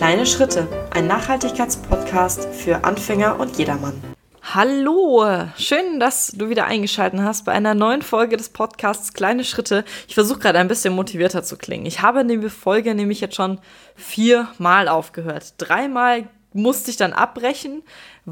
Kleine Schritte, ein Nachhaltigkeitspodcast für Anfänger und jedermann. Hallo, schön, dass du wieder eingeschaltet hast bei einer neuen Folge des Podcasts Kleine Schritte. Ich versuche gerade ein bisschen motivierter zu klingen. Ich habe die Folge nämlich jetzt schon 4-mal aufgehört. 3-mal musste ich dann abbrechen,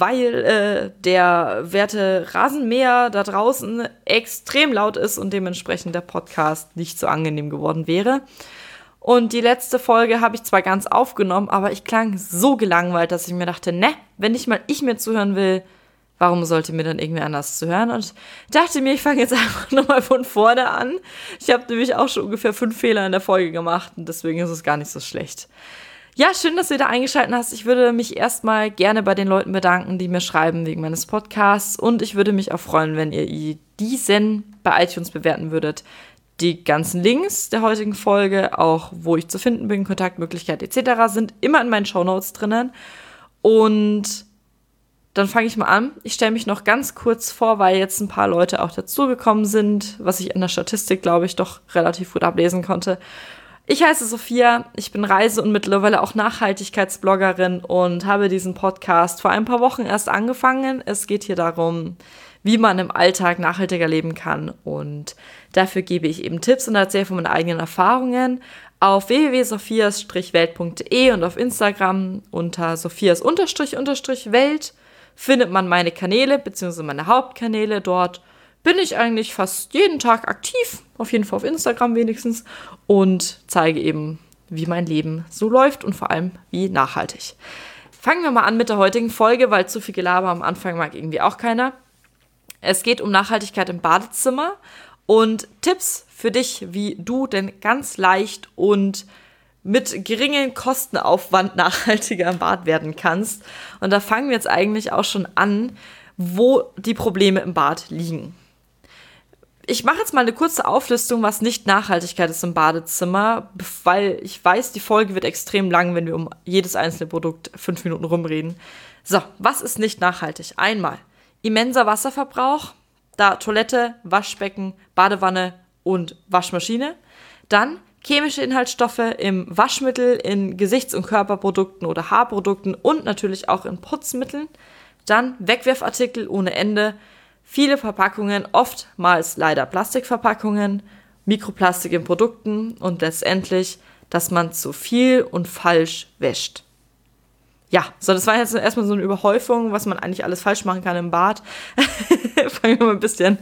weil der werte Rasenmäher da draußen extrem laut ist und dementsprechend der Podcast nicht so angenehm geworden wäre. Und die letzte Folge habe ich zwar ganz aufgenommen, aber ich klang so gelangweilt, dass ich mir dachte, wenn nicht mal ich mir zuhören will, warum sollte mir dann irgendwer anders zuhören? Und dachte mir, ich fange jetzt einfach nochmal von vorne an. Ich habe nämlich auch schon ungefähr 5 Fehler in der Folge gemacht und deswegen ist es gar nicht so schlecht. Ja, schön, dass du wieder eingeschaltet hast. Ich würde mich erstmal gerne bei den Leuten bedanken, die mir schreiben wegen meines Podcasts. Und ich würde mich auch freuen, wenn ihr diesen bei iTunes bewerten würdet. Die ganzen Links der heutigen Folge, auch wo ich zu finden bin, Kontaktmöglichkeit etc. sind immer in meinen Shownotes drinnen. Und dann fange ich mal an. Ich stelle mich noch ganz kurz vor, weil jetzt ein paar Leute auch dazugekommen sind, was ich in der Statistik, glaube ich, doch relativ gut ablesen konnte. Ich heiße Sophia, ich bin Reise- und mittlerweile auch Nachhaltigkeitsbloggerin und habe diesen Podcast vor ein paar Wochen erst angefangen. Es geht hier darum, wie man im Alltag nachhaltiger leben kann und dafür gebe ich eben Tipps und erzähle von meinen eigenen Erfahrungen auf www.sophias-welt.de und auf Instagram unter sophias__welt findet man meine Kanäle bzw. meine Hauptkanäle. Dort bin ich eigentlich fast jeden Tag aktiv, auf jeden Fall auf Instagram wenigstens, und zeige eben, wie mein Leben so läuft und vor allem, wie nachhaltig. Fangen wir mal an mit der heutigen Folge, weil zu viel Gelaber am Anfang mag irgendwie auch keiner. Es geht um Nachhaltigkeit im Badezimmer und Tipps für dich, wie du denn ganz leicht und mit geringem Kostenaufwand nachhaltiger im Bad werden kannst. Und da fangen wir jetzt eigentlich auch schon an, wo die Probleme im Bad liegen. Ich mache jetzt mal eine kurze Auflistung, was nicht Nachhaltigkeit ist im Badezimmer, weil ich weiß, die Folge wird extrem lang, wenn wir um jedes einzelne Produkt 5 Minuten rumreden. So, was ist nicht nachhaltig? Einmal immenser Wasserverbrauch, da Toilette, Waschbecken, Badewanne und Waschmaschine. Dann chemische Inhaltsstoffe im Waschmittel, in Gesichts- und Körperprodukten oder Haarprodukten und natürlich auch in Putzmitteln. Dann Wegwerfartikel ohne Ende. Viele Verpackungen, oftmals leider Plastikverpackungen, Mikroplastik in Produkten und letztendlich, dass man zu viel und falsch wäscht. Ja, so das war jetzt erstmal so eine Überhäufung, was man eigentlich alles falsch machen kann im Bad. Fangen wir mal ein bisschen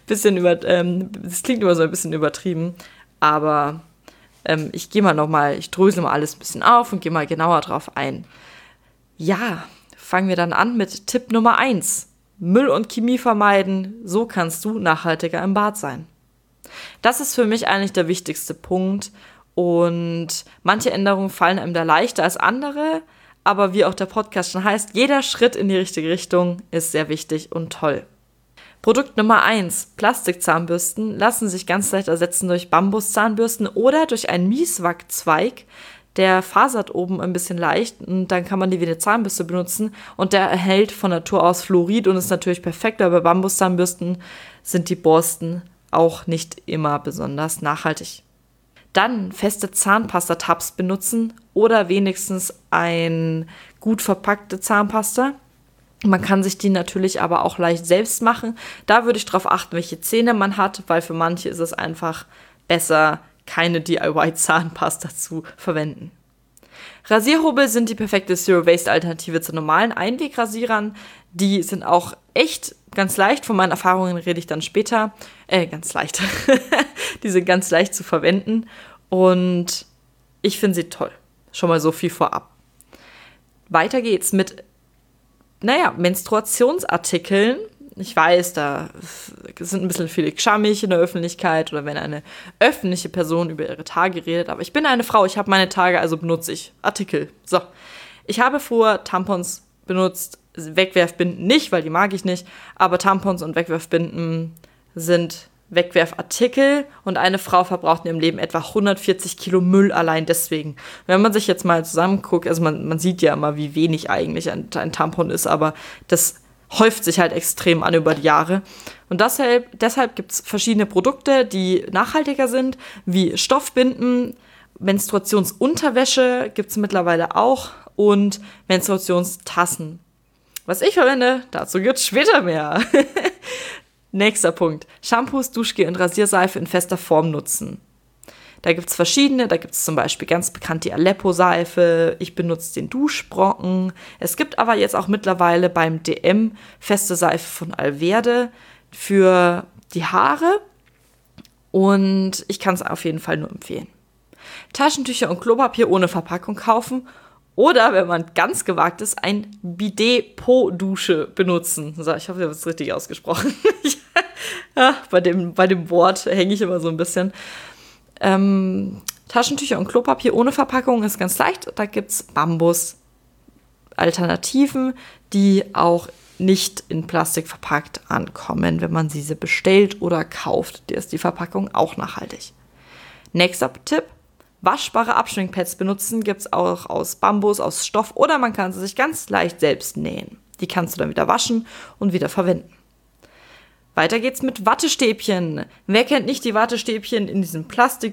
das klingt immer so ein bisschen übertrieben, aber ich drösel mal alles ein bisschen auf und gehe mal genauer drauf ein. Ja, fangen wir dann an mit Tipp Nummer 1. Müll und Chemie vermeiden, so kannst du nachhaltiger im Bad sein. Das ist für mich eigentlich der wichtigste Punkt und manche Änderungen fallen einem da leichter als andere, aber wie auch der Podcast schon heißt, jeder Schritt in die richtige Richtung ist sehr wichtig und toll. Produkt Nummer 1, Plastikzahnbürsten lassen sich ganz leicht ersetzen durch Bambuszahnbürsten oder durch einen Mieswack-Zweig. Der fasert oben ein bisschen leicht und dann kann man die wie eine Zahnbürste benutzen und der erhält von Natur aus Fluorid und ist natürlich perfekt, aber bei Bambuszahnbürsten sind die Borsten auch nicht immer besonders nachhaltig. Dann feste Zahnpasta-Tabs benutzen oder wenigstens ein gut verpackte Zahnpasta. Man kann sich die natürlich aber auch leicht selbst machen. Da würde ich darauf achten, welche Zähne man hat, weil für manche ist es einfach besser, keine DIY-Zahnpasta zu verwenden. Rasierhobel sind die perfekte Zero-Waste-Alternative zu normalen Einwegrasierern. Die sind auch echt ganz leicht. Von meinen Erfahrungen rede ich dann später. Ganz leicht. Die sind ganz leicht zu verwenden und ich finde sie toll. Schon mal so viel vorab. Weiter geht's mit, Menstruationsartikeln. Ich weiß, da sind ein bisschen viele Schammig in der Öffentlichkeit oder wenn eine öffentliche Person über ihre Tage redet. Aber ich bin eine Frau, ich habe meine Tage, also benutze ich Artikel. So, ich habe früher Tampons benutzt, Wegwerfbinden nicht, weil die mag ich nicht. Aber Tampons und Wegwerfbinden sind Wegwerfartikel und eine Frau verbraucht in ihrem Leben etwa 140 Kilo Müll allein deswegen. Wenn man sich jetzt mal zusammenguckt, also man sieht ja immer, wie wenig eigentlich ein Tampon ist, aber das häuft sich halt extrem an über die Jahre. Und deshalb gibt es verschiedene Produkte, die nachhaltiger sind, wie Stoffbinden, Menstruationsunterwäsche gibt es mittlerweile auch und Menstruationstassen. Was ich verwende, dazu gibt's später mehr. Nächster Punkt. Shampoos, Duschgel und Rasierseife in fester Form nutzen. Da gibt es verschiedene, da gibt es zum Beispiel ganz bekannt die Aleppo-Seife, ich benutze den Duschbrocken. Es gibt aber jetzt auch mittlerweile beim DM feste Seife von Alverde für die Haare und ich kann es auf jeden Fall nur empfehlen. Taschentücher und Klopapier ohne Verpackung kaufen oder, wenn man ganz gewagt ist, ein Bidet-Po-Dusche benutzen. So, ich hoffe, ich habe es richtig ausgesprochen. Ja, bei dem Wort hänge ich immer so ein bisschen. Taschentücher und Klopapier ohne Verpackung ist ganz leicht. Da gibt es Bambus-Alternativen, die auch nicht in Plastik verpackt ankommen, wenn man diese bestellt oder kauft. Da ist die Verpackung auch nachhaltig. Nächster Tipp. Waschbare Abschminkpads benutzen, gibt es auch aus Bambus, aus Stoff oder man kann sie sich ganz leicht selbst nähen. Die kannst du dann wieder waschen und wieder verwenden. Weiter geht's mit Wattestäbchen. Wer kennt nicht die Wattestäbchen in diesem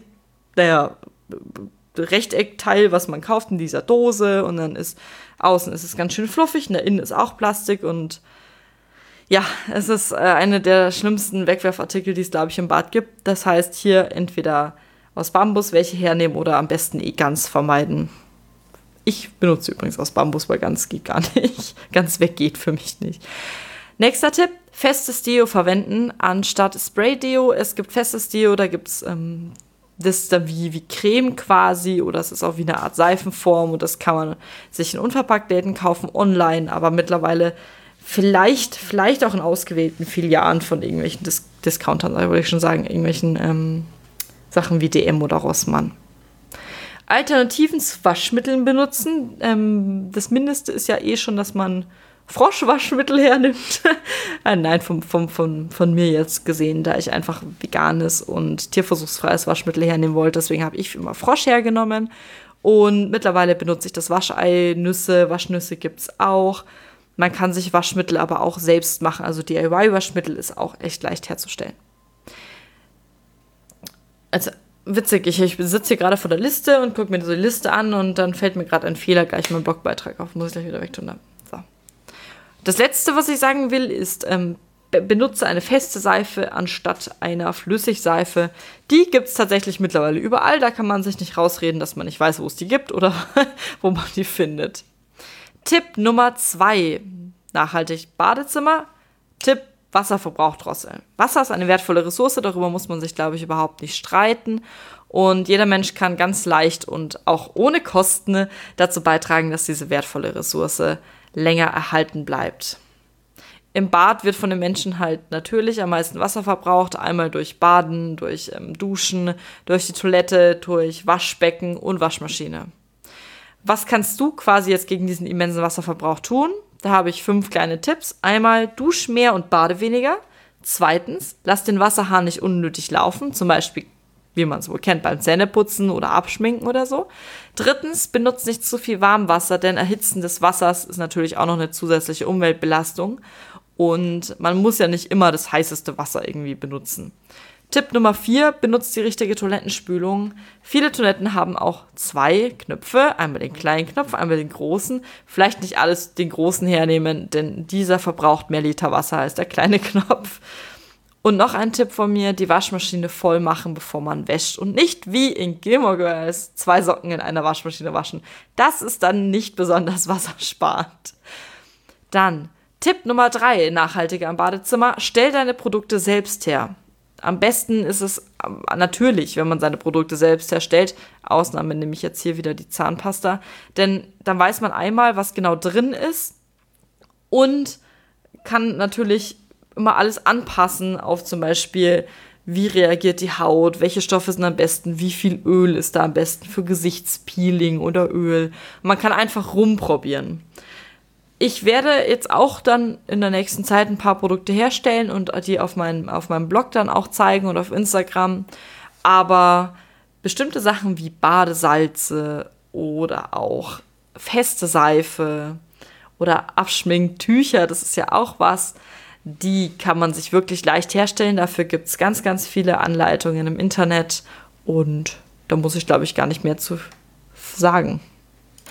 Rechteckteil, was man kauft in dieser Dose und dann ist außen ist es ganz schön fluffig und innen ist auch Plastik und ja, es ist eine der schlimmsten Wegwerfartikel, die es, glaube ich, im Bad gibt. Das heißt, hier entweder aus Bambus welche hernehmen oder am besten ganz vermeiden. Ich benutze übrigens aus Bambus, weil ganz geht gar nicht. Ganz weg geht für mich nicht. Nächster Tipp, festes Deo verwenden anstatt Spray-Deo. Es gibt festes Deo, da gibt es das dann wie Creme quasi oder es ist auch wie eine Art Seifenform und das kann man sich in Unverpacktläden kaufen, online, aber mittlerweile vielleicht auch in ausgewählten Filialen von irgendwelchen Discountern, würde ich schon sagen, irgendwelchen Sachen wie DM oder Rossmann. Alternativen zu Waschmitteln benutzen. Das Mindeste ist ja schon, dass man Froschwaschmittel hernimmt. Nein, von mir jetzt gesehen, da ich einfach veganes und tierversuchsfreies Waschmittel hernehmen wollte. Deswegen habe ich immer Frosch hergenommen. Und mittlerweile benutze ich das Waschei, Waschnüsse gibt es auch. Man kann sich Waschmittel aber auch selbst machen. Also DIY-Waschmittel ist auch echt leicht herzustellen. Also witzig, ich sitze hier gerade vor der Liste und gucke mir diese Liste an und dann fällt mir gerade ein Fehler gleich in meinen Blogbeitrag auf. Muss ich gleich wieder wegtun. So. Das Letzte, was ich sagen will, ist, benutze eine feste Seife anstatt einer Flüssigseife. Die gibt es tatsächlich mittlerweile überall. Da kann man sich nicht rausreden, dass man nicht weiß, wo es die gibt oder wo man die findet. Tipp Nummer 2. Nachhaltig Badezimmer. Tipp Wasserverbrauch drosseln. Wasser ist eine wertvolle Ressource, darüber muss man sich, glaube ich, überhaupt nicht streiten. Und jeder Mensch kann ganz leicht und auch ohne Kosten dazu beitragen, dass diese wertvolle Ressource länger erhalten bleibt. Im Bad wird von den Menschen halt natürlich am meisten Wasser verbraucht, einmal durch Baden, durch Duschen, durch die Toilette, durch Waschbecken und Waschmaschine. Was kannst du quasi jetzt gegen diesen immensen Wasserverbrauch tun? Da habe ich 5 kleine Tipps. Einmal, dusch mehr und bade weniger. 2. Lass den Wasserhahn nicht unnötig laufen, zum Beispiel, wie man es wohl kennt, beim Zähneputzen oder Abschminken oder so. 3. benutzt nicht zu viel Warmwasser, denn Erhitzen des Wassers ist natürlich auch noch eine zusätzliche Umweltbelastung. Und man muss ja nicht immer das heißeste Wasser irgendwie benutzen. Tipp Nummer 4, benutzt die richtige Toilettenspülung. Viele Toiletten haben auch 2 Knöpfe, einmal den kleinen Knopf, einmal den großen. Vielleicht nicht alles den großen hernehmen, denn dieser verbraucht mehr Liter Wasser als der kleine Knopf. Und noch ein Tipp von mir, die Waschmaschine voll machen, bevor man wäscht. Und nicht wie in Gilmore Girls 2 Socken in einer Waschmaschine waschen. Das ist dann nicht besonders wassersparend. Dann Tipp Nummer 3, nachhaltiger im Badezimmer, stell deine Produkte selbst her. Am besten ist es natürlich, wenn man seine Produkte selbst herstellt. Ausnahme nehme ich jetzt hier wieder die Zahnpasta. Denn dann weiß man einmal, was genau drin ist und kann natürlich immer alles anpassen auf zum Beispiel, wie reagiert die Haut, welche Stoffe sind am besten, wie viel Öl ist da am besten für Gesichtspeeling oder Öl. Man kann einfach rumprobieren. Ich werde jetzt auch dann in der nächsten Zeit ein paar Produkte herstellen und die auf meinem Blog dann auch zeigen und auf Instagram. Aber bestimmte Sachen wie Badesalze oder auch feste Seife oder Abschminktücher, das ist ja auch was, die kann man sich wirklich leicht herstellen. Dafür gibt es ganz, ganz viele Anleitungen im Internet und da muss ich, glaube ich, gar nicht mehr zu sagen.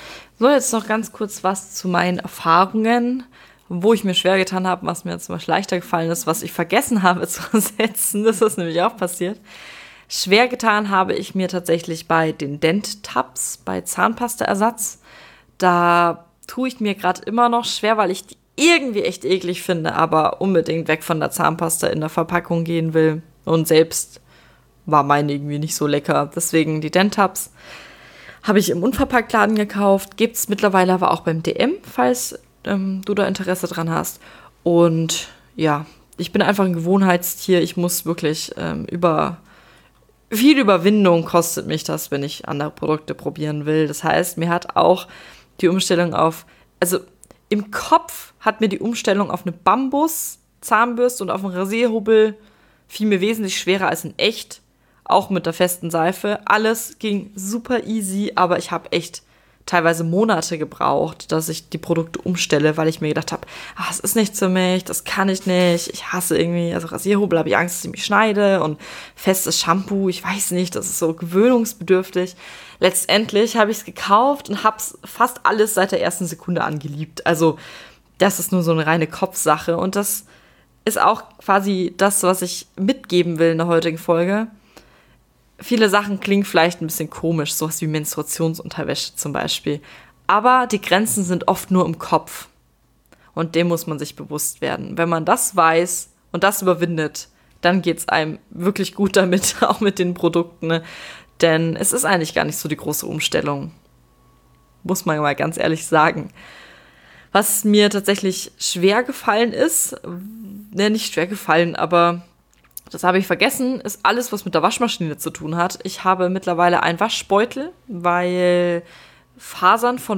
So, jetzt noch ganz kurz was zu meinen Erfahrungen, wo ich mir schwer getan habe, was mir zum Beispiel leichter gefallen ist, was ich vergessen habe zu ersetzen. Das ist nämlich auch passiert. Schwer getan habe ich mir tatsächlich bei den Dent-Tabs, bei Zahnpastaersatz. Da tue ich mir gerade immer noch schwer, weil ich die irgendwie echt eklig finde, aber unbedingt weg von der Zahnpasta in der Verpackung gehen will. Und selbst war meine irgendwie nicht so lecker. Deswegen die Dent-Tabs habe ich im Unverpacktladen gekauft. Gibt es mittlerweile aber auch beim DM, falls du da Interesse dran hast. Und ja, ich bin einfach ein Gewohnheitstier. Ich muss wirklich viel Überwindung kostet mich das, wenn ich andere Produkte probieren will. Das heißt, mir hat auch die Umstellung also im Kopf hat mir die Umstellung auf eine Bambus-Zahnbürste und auf einen Rasierhobel fiel mir wesentlich schwerer als in echt. Auch mit der festen Seife. Alles ging super easy, aber ich habe echt teilweise Monate gebraucht, dass ich die Produkte umstelle, weil ich mir gedacht habe, es ist nichts für mich, das kann ich nicht, ich hasse irgendwie, also Rasierhobel habe ich Angst, dass ich mich schneide und festes Shampoo, ich weiß nicht, das ist so gewöhnungsbedürftig. Letztendlich habe ich es gekauft und habe es fast alles seit der ersten Sekunde angeliebt. Also das ist nur so eine reine Kopfsache und das ist auch quasi das, was ich mitgeben will in der heutigen Folge. Viele Sachen klingen vielleicht ein bisschen komisch, sowas wie Menstruationsunterwäsche zum Beispiel. Aber die Grenzen sind oft nur im Kopf. Und dem muss man sich bewusst werden. Wenn man das weiß und das überwindet, dann geht es einem wirklich gut damit, auch mit den Produkten. Ne? Denn es ist eigentlich gar nicht so die große Umstellung. Muss man mal ganz ehrlich sagen. Was mir tatsächlich schwer gefallen ist, nicht schwer gefallen, aber das habe ich vergessen, ist alles, was mit der Waschmaschine zu tun hat. Ich habe mittlerweile einen Waschbeutel, weil Fasern von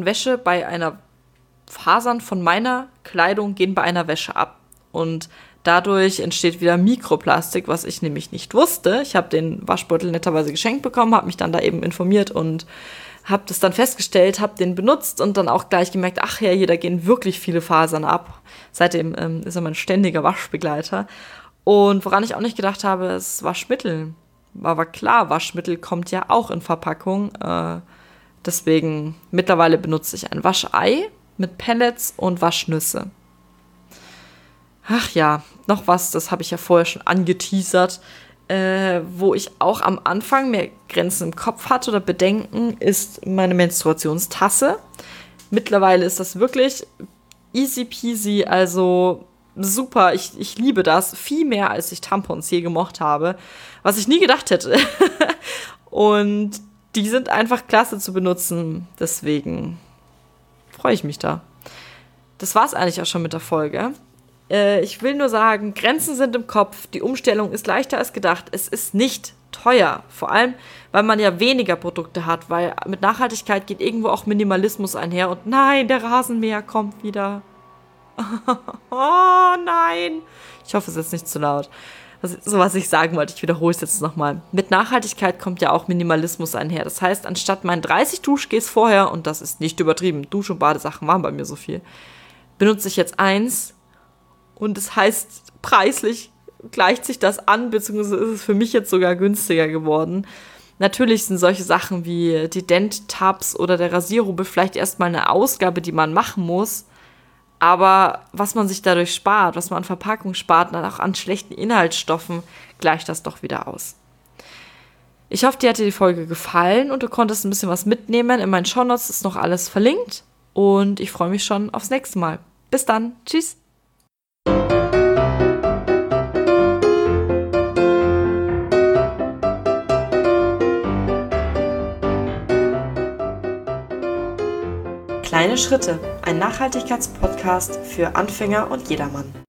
meiner Kleidung gehen bei einer Wäsche ab. Und dadurch entsteht wieder Mikroplastik, was ich nämlich nicht wusste. Ich habe den Waschbeutel netterweise geschenkt bekommen, habe mich dann da eben informiert und habe das dann festgestellt, habe den benutzt und dann auch gleich gemerkt, ach ja, hier, da gehen wirklich viele Fasern ab. Seitdem ist er mein ständiger Waschbegleiter. Und woran ich auch nicht gedacht habe, ist Waschmittel. Aber klar, Waschmittel kommt ja auch in Verpackung. Deswegen mittlerweile benutze ich ein Waschei mit Pellets und Waschnüsse. Ach ja, noch was, das habe ich ja vorher schon angeteasert. Wo ich auch am Anfang mehr Grenzen im Kopf hatte oder Bedenken, ist meine Menstruationstasse. Mittlerweile ist das wirklich easy peasy, also super, ich liebe das, viel mehr als ich Tampons je gemocht habe, was ich nie gedacht hätte. Und die sind einfach klasse zu benutzen, deswegen freue ich mich da. Das war's eigentlich auch schon mit der Folge. Ich will nur sagen, Grenzen sind im Kopf, die Umstellung ist leichter als gedacht, es ist nicht teuer, vor allem, weil man ja weniger Produkte hat, weil mit Nachhaltigkeit geht irgendwo auch Minimalismus einher und nein, der Rasenmäher kommt wieder. Oh nein. Ich hoffe, es ist nicht zu laut. Was ich sagen wollte, ich wiederhole es jetzt nochmal. Mit Nachhaltigkeit kommt ja auch Minimalismus einher. Das heißt, anstatt meinen 30 Duschgels vorher, und das ist nicht übertrieben, Dusch- und Badesachen waren bei mir so viel, benutze ich jetzt eins und das heißt, preislich gleicht sich das an, beziehungsweise ist es für mich jetzt sogar günstiger geworden. Natürlich sind solche Sachen wie die Dent-Tabs oder der Rasierhobel vielleicht erstmal eine Ausgabe, die man machen muss. Aber was man sich dadurch spart, was man an Verpackung spart und auch an schlechten Inhaltsstoffen, gleicht das doch wieder aus. Ich hoffe, dir hat dir die Folge gefallen und du konntest ein bisschen was mitnehmen. In meinen Shownotes ist noch alles verlinkt und ich freue mich schon aufs nächste Mal. Bis dann. Tschüss. Kleine Schritte, ein Nachhaltigkeitspodcast für Anfänger und jedermann.